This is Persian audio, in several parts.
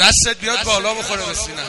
دستت بیاد بالا بخوره به سینه.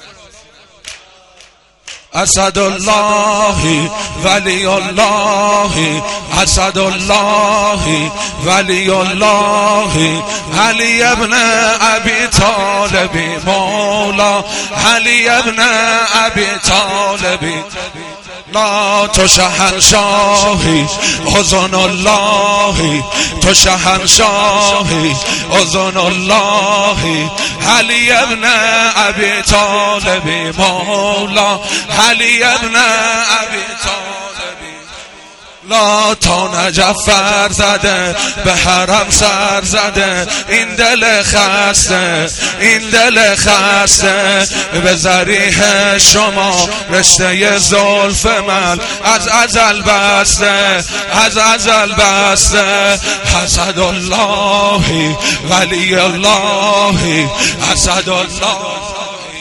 اسدالله ولی الله، اسدالله ولی الله، علی ابن ابی طالب مولا، علی ابن ابی طالب. لا تو شهنشاهی اذن الله، تو شهنشاهی اذن الله، علی ابن ابی طالب مولا، علی ابن ابی طالب. لا تا نجف فر زده به حرم سر زده، این دل خسته این دل خسته، به ذریح شما رشته زلف من از ازل بسته از ازل بسته. حسد الله ولی الله، حسد الله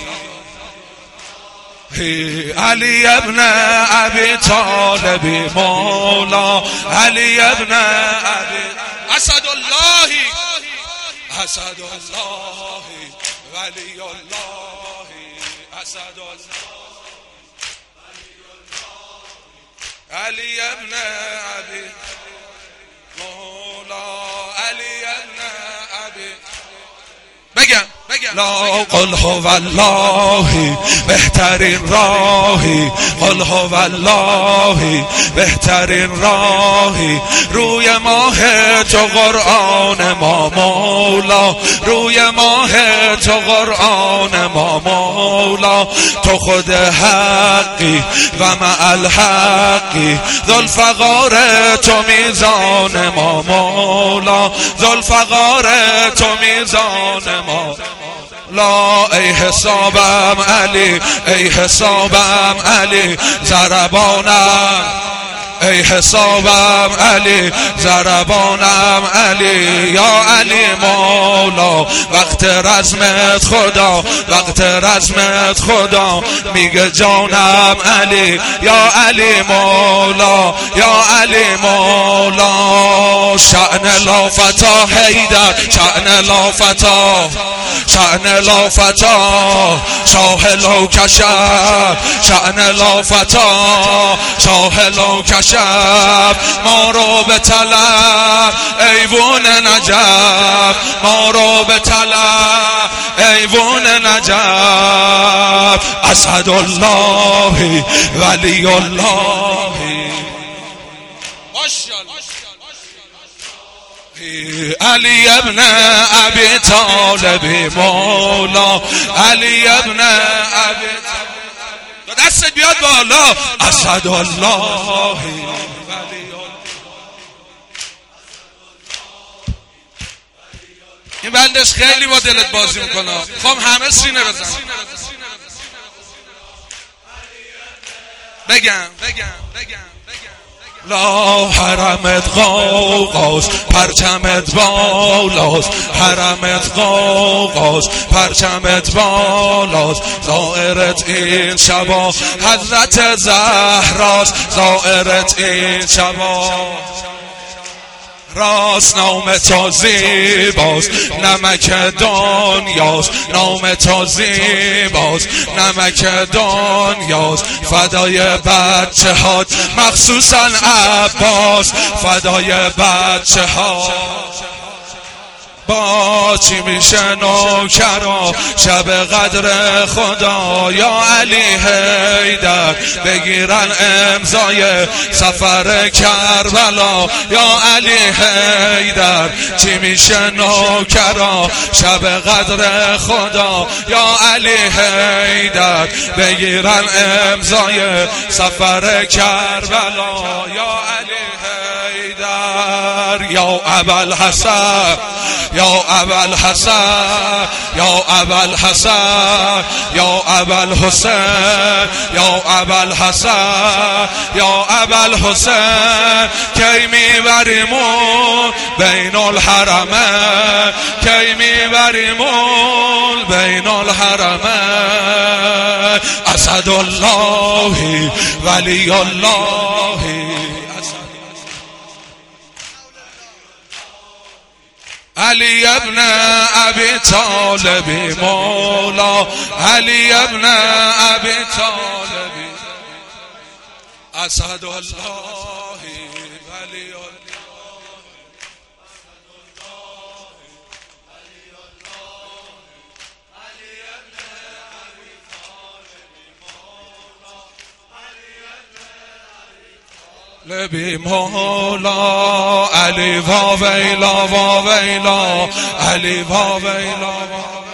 علی ابن ابی طالب مولا، علی ابن ابی. اسد الله اسد الله ولی الله، اسد الله علی ابن ابی مولا، علی ابن ابی. بگم لا قل هو الله بهترین راهی، قل هو الله بهترین راهی، روی ماه تو قرآن ما مولا، روی ماه تو قرآن ما مولا. تو خود حقی و مع الحقی، ذوالفقار تو میزان ما مولا، ذوالفقار تو میزان ما. لا ای حسابم علی، ای حسابم علی، ضربانم ای حسابم علی، ضربانم علی. یا علی مولا وقت رزمت خدا، وقت رزمت خدا، میگه جانم علی. یا علی مولا، یا علی مولا. شأن لا فتا حیدر، شأن لا فتا، شأن لا فتا، شاه لو کشف، شأن لا فتا، شاه لو کشف. ما رو به طلب ایوون نجف، ما رو به طلب ایوون نجف. اسد الله ولی الله. علی ابن ابی طالب مولا، علی ابن ابی. دستت بیاد بالا. اسد الله. این بندش خیلی با دلت بازی میکنه. خب همه سینه بزن. بگم لا حرمت قوقاست، پرچمت بالاست، حرمت قوقاست، پرچمت بالاست. زائرت این شبا حضرت زهراست، زائرت این شبا. راست نام تو زیباست، نمک دنیاست، نام تو زیباست، نمک دنیاست. فدای بچه هات مخصوصا عباس، فدای بچه هات. با چی میشه نوکرا شب قدر خدا؟ یا علی حیدر بگیرن امضای سفر کربلا. یا علی حیدر چی میشه نوکرا شب قدر خدا؟ یا علی حیدر بگیرن امضای سفر کربلا. یا علی حیدر، یا ابوالحسن، یا ابوالحسن، یا ابوالحسن، یا ابوالحسین، یا ابوالحسن، یا ابوالحسین. کی میبریمون بین الحرمین، کی میبریمون بین الحرمین. اسد الله ولی الله. علی ابن ابی طالب مولا، علی ابن ابی طالب اسد الله ولی لبی مولا، علی و ویلا و ویلا، علی و ویلا و